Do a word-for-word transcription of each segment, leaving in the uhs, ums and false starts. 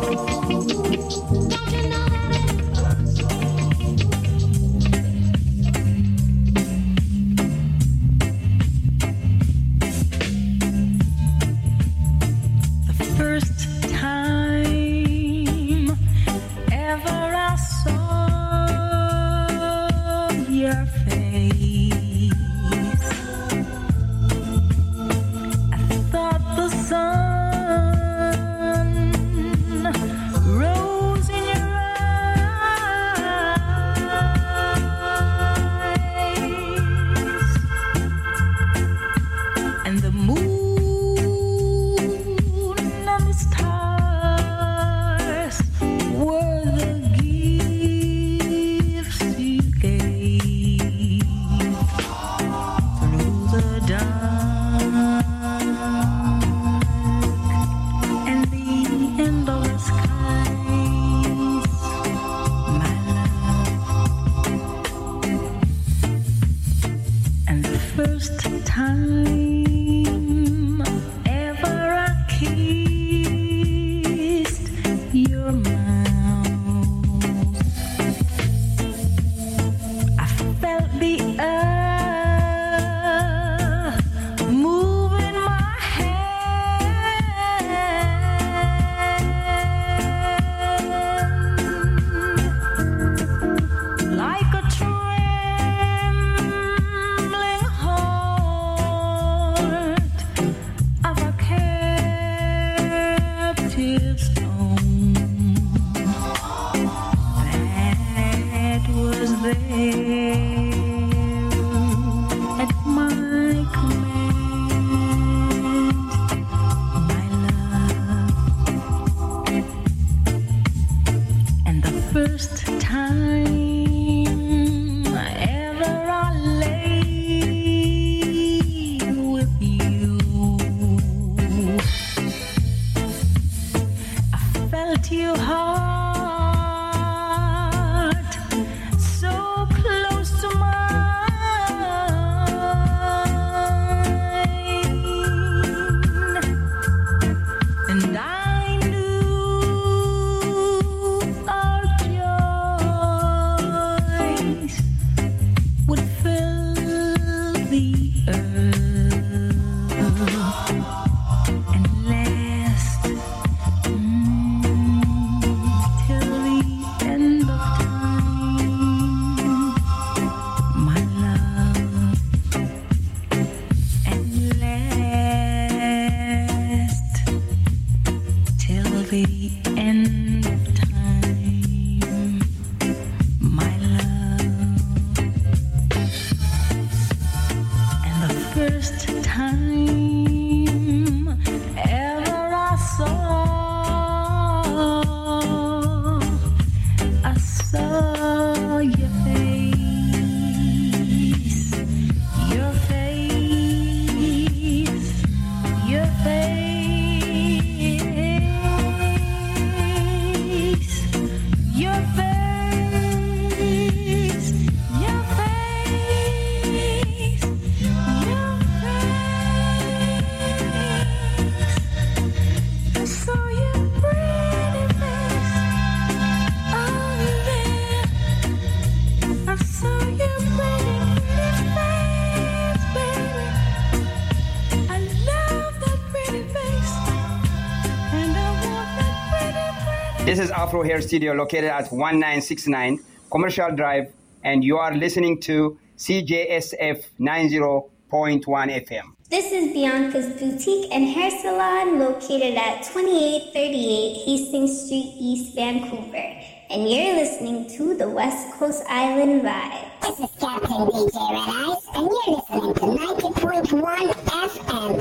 This is Afro Hair Studio located at nineteen sixty-nine Commercial Drive, and you are listening to C J S F ninety point one F M. This is Bianca's Boutique and Hair Salon located at twenty-eight thirty-eight Hastings Street, East Vancouver. And you're listening to the West Coast Island Vibe. This is Captain D J Red Eyes, and you're listening to ninety point one F M,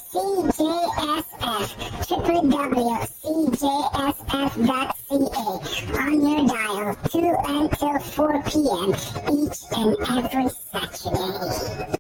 C J S F, w w w dot c j s f dot c a, on your dial, two until four p.m. each and every Saturday.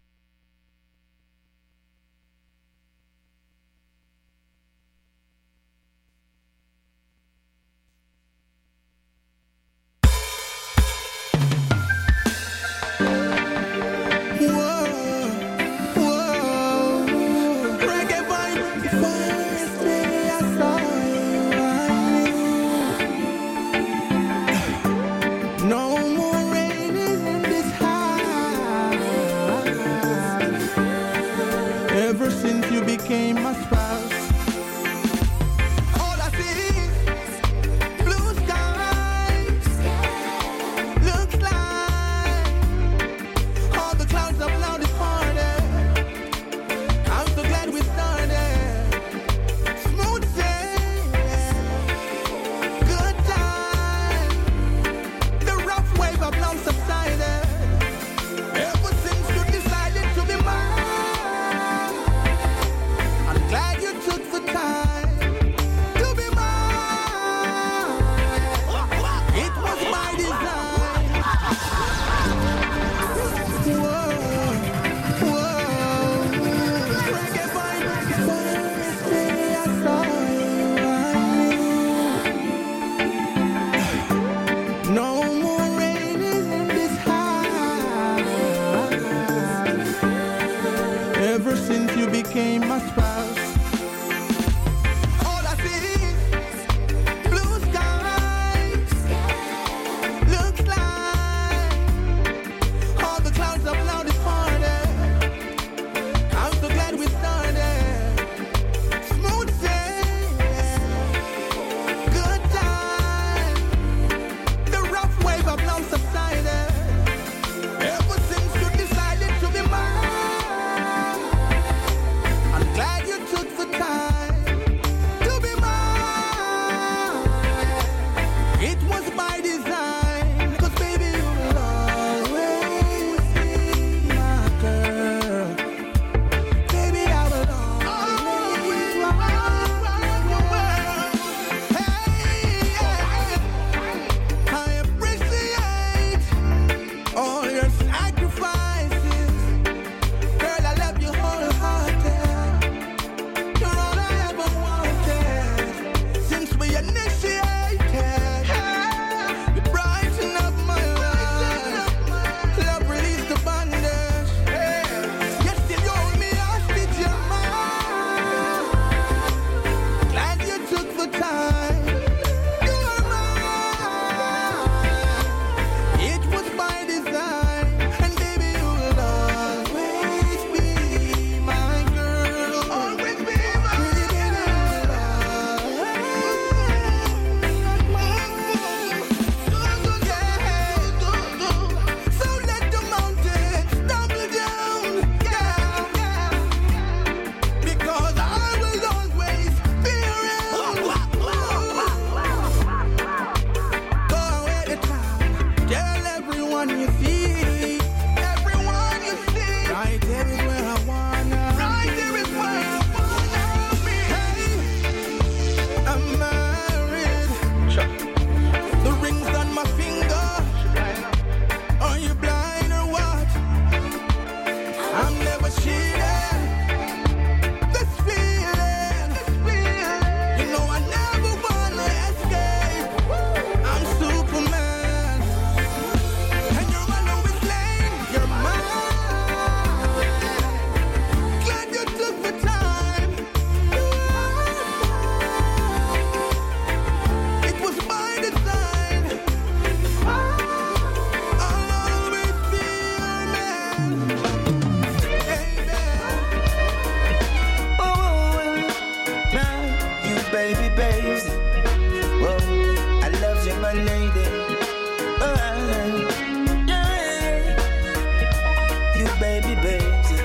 lady. Oh, yeah. You baby, baby.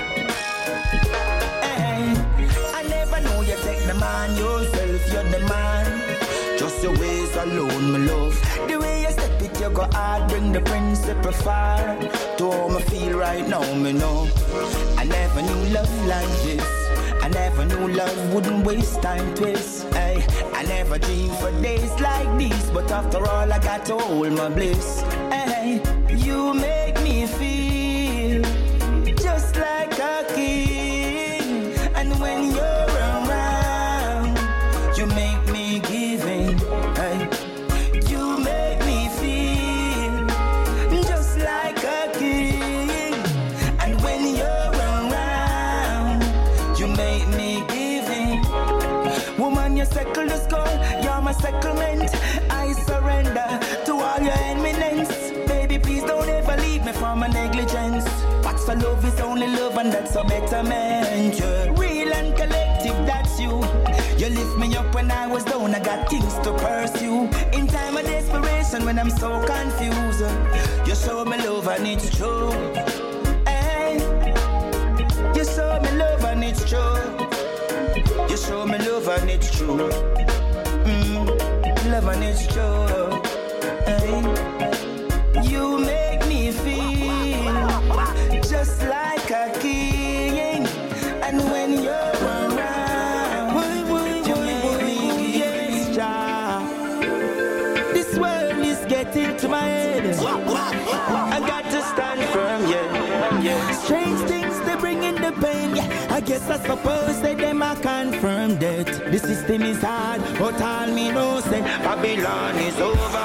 Hey, I never know you take the man yourself, you're the man. Just your ways alone, my love. The way you step it, you go hard, bring the principle far. To how me feel right now, me know. I never knew love like this. I never knew love wouldn't waste time twist. Ay, I never dreamed for days like these, but after all I got to hold my bliss. Ay, you make me feel just like a king. And when you're around, you make me give in. Ay, you make me feel just like a king. And when you're make me giving. Woman, you settle the score, you're my settlement. I surrender to all your eminence. Baby, please don't ever leave me for my negligence. What's for love is only love, and that's a betterment. Yeah. Real and collective, that's you. You lift me up when I was down, I got things to pursue. In time of desperation, when I'm so confused, you show me love and it's true. You show me love and it's true. You show me love and it's true. Mm, love and it's true. Hey. You make me feel just like a king. And when you're around, you make me get strong. This world is getting to my head. I got to stand firm, yeah, yeah. Strange things they bring in the pain, yeah. I guess I suppose that them I confirm that the system is hard, but all me know say Babylon is over.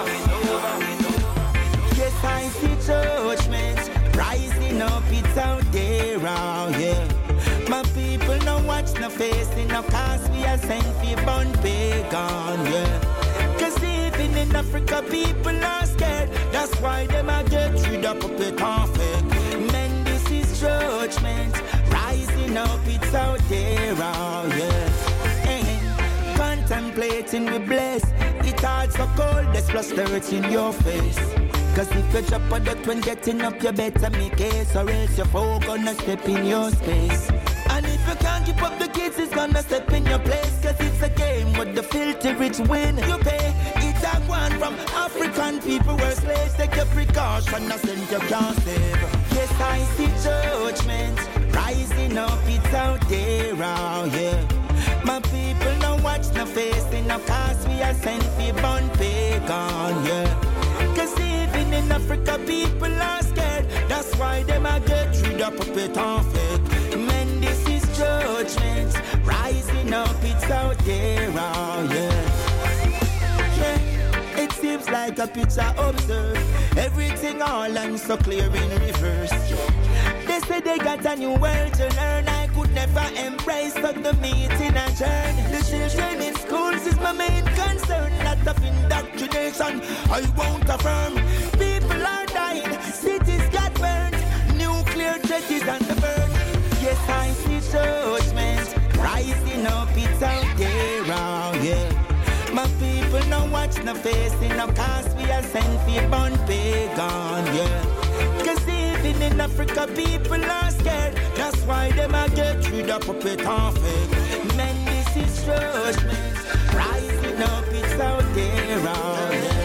Yes, I see judgment rising up, it's out there, oh yeah. My people no watch no face, no cause we are sent for born pagan, yeah. Cause even in Africa people are scared. That's why them a get rid of puppet and fake. Men, this is judgment rising up, it's out there, oh yeah. Hey, contemplating we bless. It hard so cold, there's plus dirt in your face. Cause if you drop a duck when getting up, you better make case, or else your foe gonna step in your space. And if you can't keep up the kids, it's gonna step in your place. Cause it's a game with the filthy rich win. You pay, it's a one from African people were slaves. Take your precaution, nothing you can't save. Yes, I see judgment rising up, it's out there, oh yeah. My people no watch no face, no cause we are sent for born pagan, yeah. Cause even in Africa people are scared. That's why them a get rid of puppet and fake. Men, this is judgment rising up, it's out there, oh yeah. Yeah, it seems like a picture observed. Everything all and so clear in reverse. They say they got a new world to learn. I could never embrace but the meeting and turn. The children in schools is my main concern. Lot of indoctrination I won't affirm. People are dying, cities got burned. Nuclear threat is on the burn. Yes, I see judgment rising up, it's out there, oh yeah. My people no watch no face, no cause we are sent for born pagan, yeah. Cause even in Africa people are scared. That's why them a get rid of puppet and fake. Men, this is judgment rising up, it's out there, oh yeah.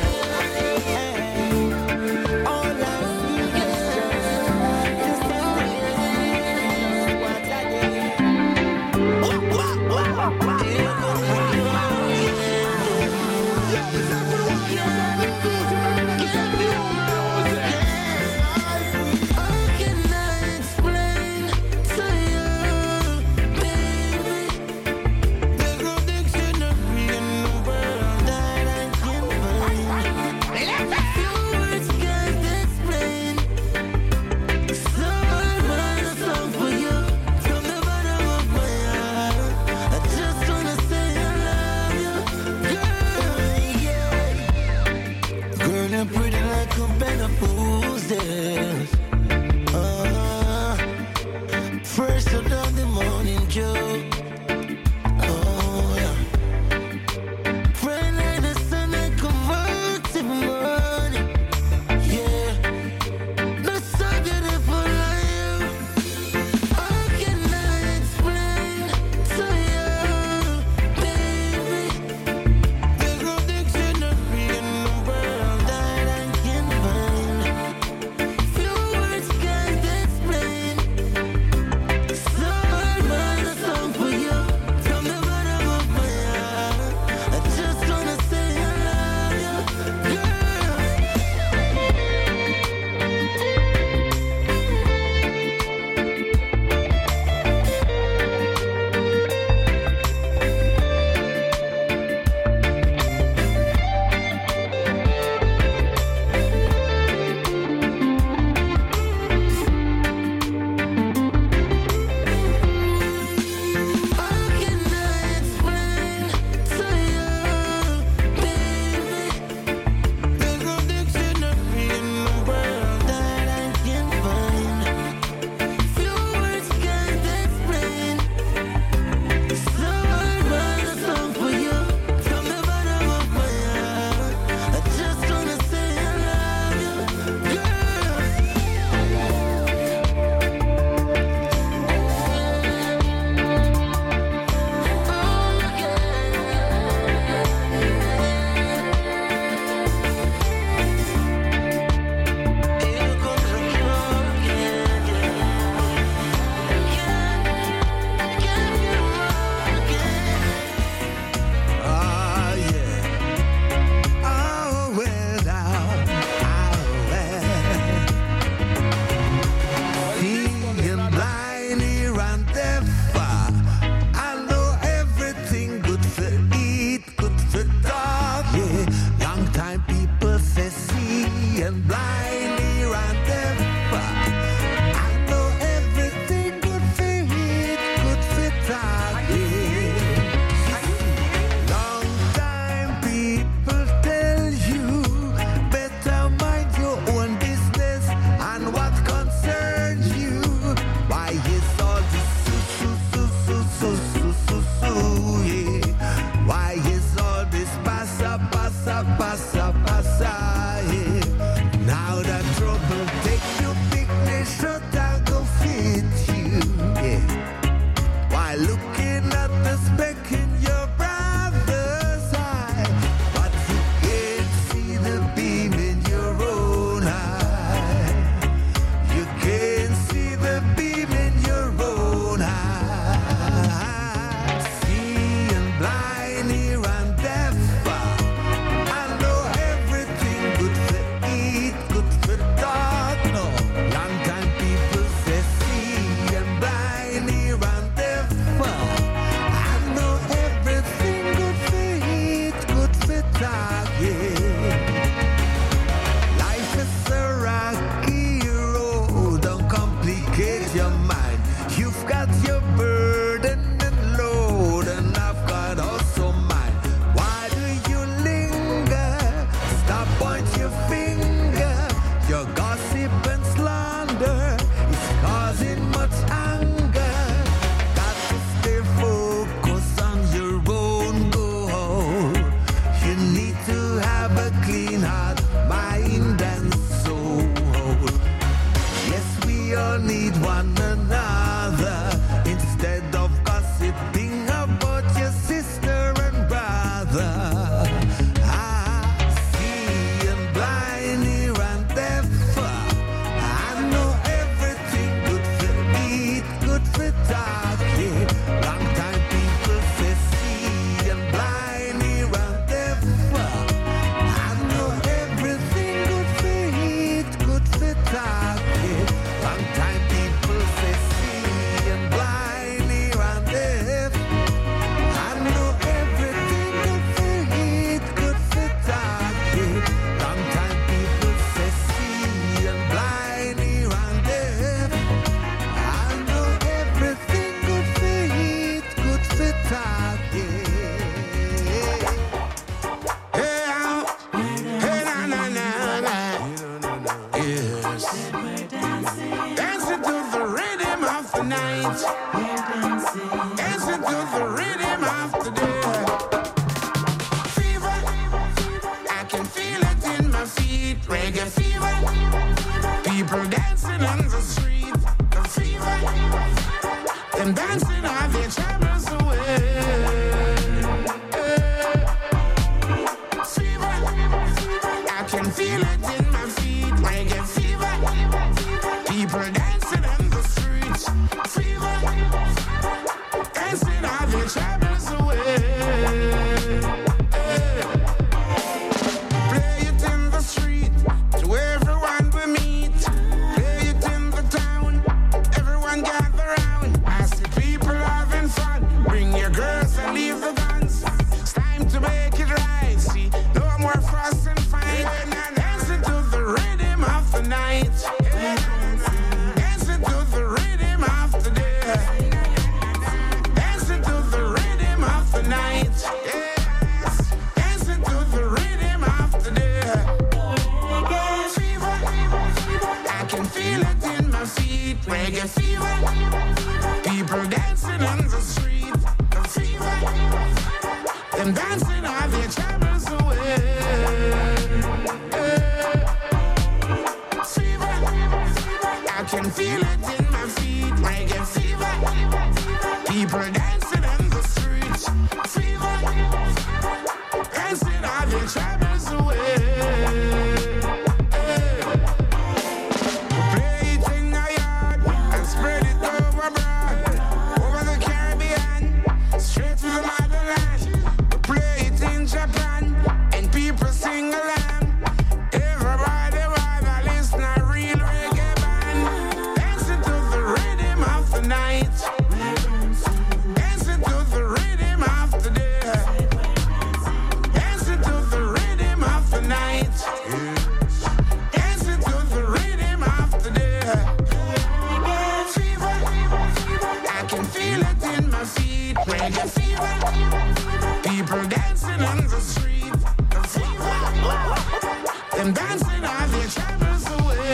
Hey, all I see is judgment. This is the what I did. Wah, wah, wah, wah. and blind, ear and deaf. I know everything good for it, good for target. Long time people tell you better mind your own business and what concerns you. Why is all this so so so so so so so yeah? Why is all this passa passa passa passa yeah? Now that trouble take you picnic shut and go fit you yeah. Why looking at the speck in your brother's eye, but you can't see the beam in your own eye. You can't see the beam in your own eye. Seeing blind, ear and deaf. I know everything good for eat, good for talk. No, long time people say seeing blind, ear and deaf. I know everything good for eat, good for talk. Yeah. Life is a rocky road, don't complicate your mind. You've got your burden and load, and I've got also mine. Why do you linger? Stop, point your finger. Your gossip and slander is causing much anger. Got to stay focused on your own goal. You need to have a clean heart, mind and soul. Yes, we all need one another. Instead of gossiping about your sister and brother. I see and blind, ear and deaf. I know everything good for eat, good for talk. Yeah. Long time people say see and blind, ear and deaf. I know everything good for eat, good for talk. Yeah. Long time people say see and blind, ear and deaf. I know everything good for eat, good for talk. Yeah. Long time people say see and blind, ear and deaf. I know everything good for eat, good for talk. Yeah. Hey, uh, hey, na na na na. Yes. Dancing to the rhythm of the night. Dancing to the rhythm of the day. Fever, I can feel it in my feet. Reggae fever. People dancing on the street. The fever. Them dancing all their troubles away. Fever, I can feel it in my feet. Reggae fever. People dancing on the streets. Fever. Dancing all their troubles away. Play it in the street to everyone we meet. Play it in the town, everyone gather round. I see people having fun. Bring your girls and leave the guns. It's time to make it right. See, no more fuss and fight. Dancing to the rhythm of the night. Dancing to the rhythm of the day. Dancing to the rhythm of the night. Yes. Dancing to the rhythm of the day. Fever, I can feel it in my feet. Reggae fever. People dancing on the street. The fever. Them dancing all their troubles away. Fever, I can feel it in my feet. Reggae fever. People dancing on the streets. Fever. Dancing all their troubles away. Play it in the yard and spread it over broad. Over the Caribbean, straight to the motherland. Play it in Japan and people sing along. Everybody wanna listen a real reggae band. Dancing to the rhythm of the night. Dancing to the rhythm of the day. Dancing to the rhythm Them dancing all their troubles away.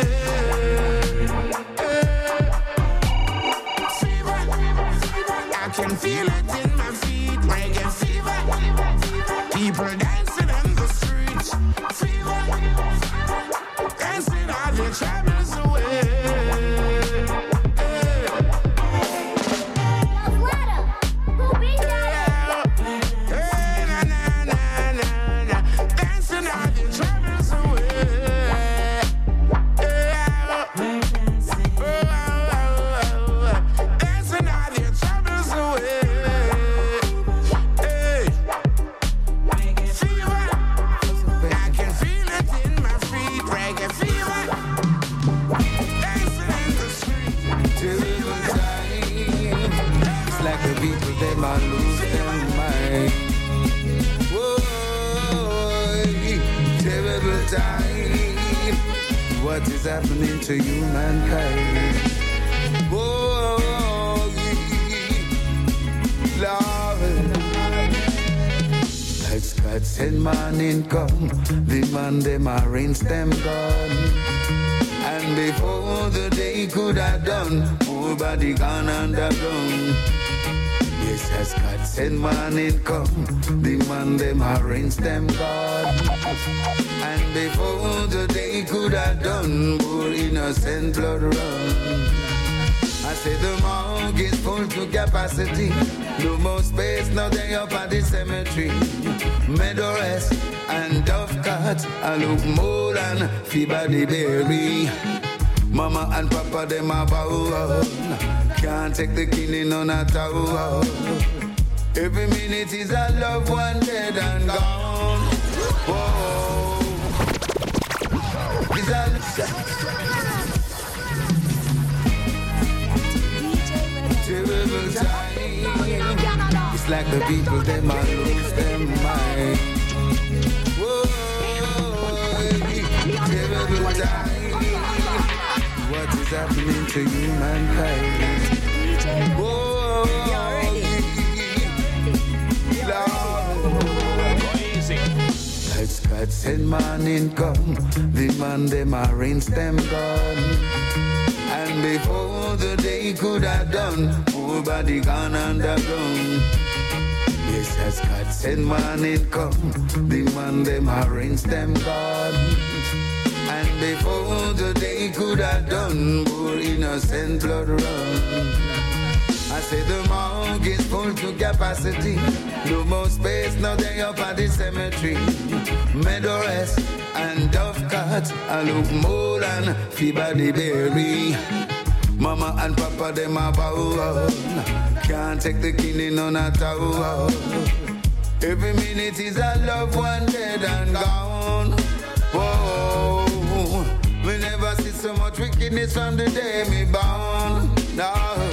Fever, I can feel it in my feet. Reggae fever. People dancing on the streets. Fever, dancing all their troubles away. What is happening to humankind? Whoa, Lord. As God send man income, the man them arrange them gone. And before the day could have done, nobody gone underground. Yes, as God send man income, the man them arrange them gone. And before the day could have done, poor innocent blood run. I say the morgue is full to capacity. No more space, now they up at the cemetery. Meadow-rest and dove-cut, I look more than fever the berry. Mama and papa, them a bow. Can't take the killing on a tower. Every minute is a loved one dead and gone. Whoa. Is a terrible time. It's like the people, they might lose their mind. Whoa. Terrible time. What is happening to humankind? Whoa, Lord. God send man income, the man them arrange them gone. And before the day could have done, nobody gone underground. Yes, as God send man income, the man them arrange them gone. And before the day could have done, poor innocent blood run. I say the morgue is full to capacity. No more space, now they up at the cemetery. Meadow-rest and dove-cut, I look more than fever the berry. Mama and papa, them a bow. Can't take the killing on a tower. Every minute is a loved one dead and gone. Whoa. We never see so much wickedness from the day me born. No.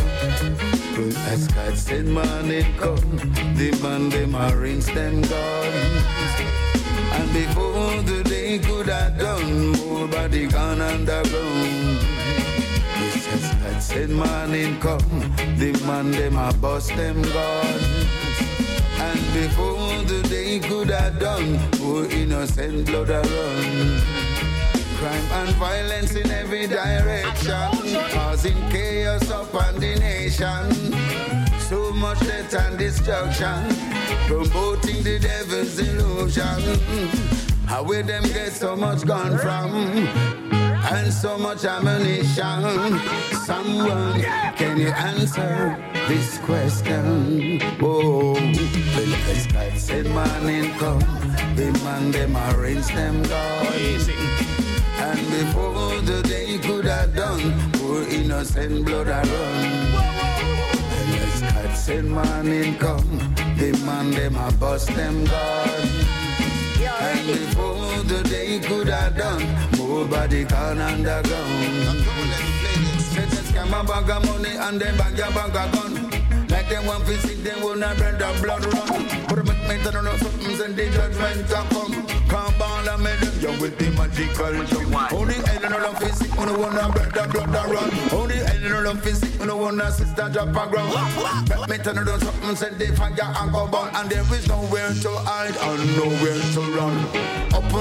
But as God send man it come, the man them arrange them gone. And before the day could have done, nobody gone underground. Yes, as God send man it come, the man them a bust them gone. And before the day could have done, poor innocent blood a run. Crime and violence in every direction, causing chaos upon the nation. So much death and destruction, promoting the devil's illusion. How will them get so much gun from? And so much ammunition. Someone, can you answer this question? Oh, well, as God said, man income, the man them arrange them guys. And before the day could have done, poor innocent blood a run. And as God said, man income, the man them a bust them guns. And before the day could have done, nobody gone underground. Say they scam a bag of money and they bag a bag of gun. Like they want to see them when I bread and blood run. But the men don't know something and the judgment a come. Come on and make them young with the magical jump. Only ain't no love physics when I want to bread and blood and run. Only ain't no love physics when I want to sister drop a ground. But me turn around something said they fire and go burn. And there is nowhere to hide and nowhere to run. Up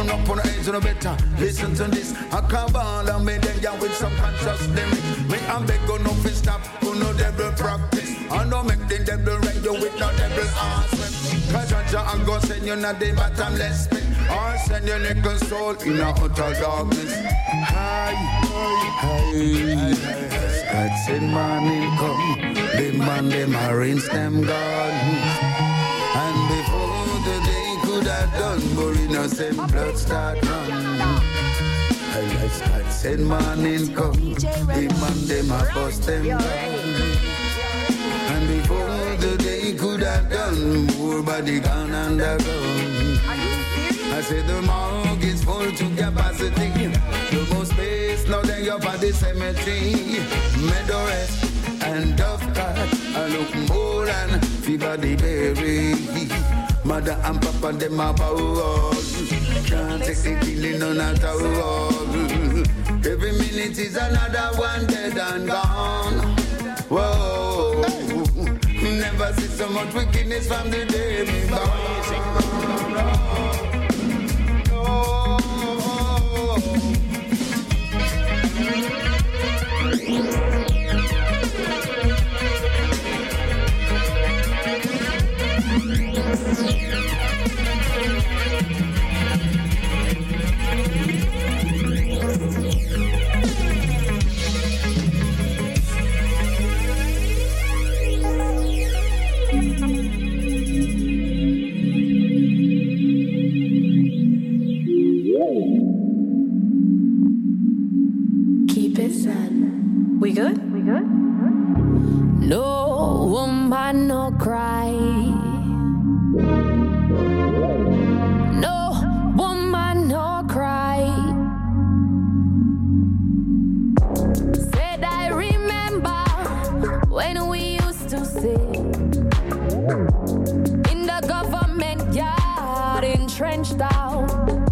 Turn up on the edge of the better. Listen to this. I can't ball and me them ya with some conscious lyrics. Me and beg go no fi stop. Who no devil practice. I don't make the devil rent you with no devil aspect. Cause Jaja I go send you not the bottomless pit. Or send your nickel soul in a utter darkness. Hi, hi, God send morning come. The man them arrange them gardens. And before the day could have done, but innocent blood start run. God send morning come. The man them a bust them gardens. And before the day could have done, more body gone underground. I say the morgue is full to capacity. No more space, now they up at the cemetery. Meadow rest and dove cat. I look more and fever the berry. Mother and papa them a bow. Can't take the killing on a tower. Every minute is another one dead and gone. Whoa, never see so much wickedness from the day we born. We good? We good? No woman, no cry. No woman, no cry. Said I remember when we used to sit in the government yard, entrenched out.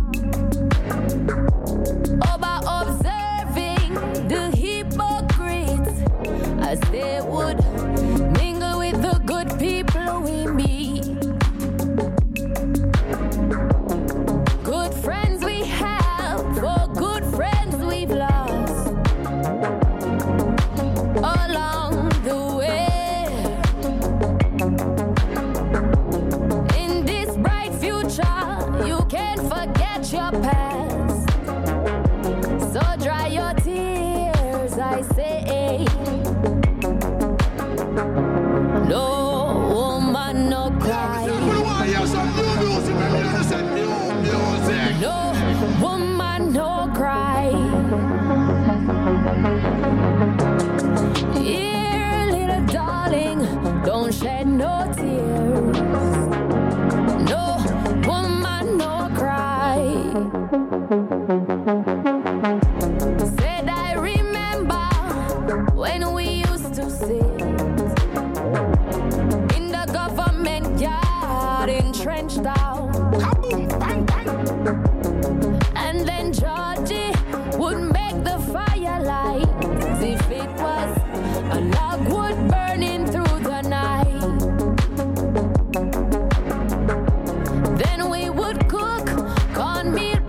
As they would mingle with the good people we meet. Good friends we have, for good friends we've lost along the way. In this bright future, you can't forget your past. So dry your tears, I say. No woman, no cry. No woman, no cry. Here, little darling, don't shed no tears. No woman, no cry.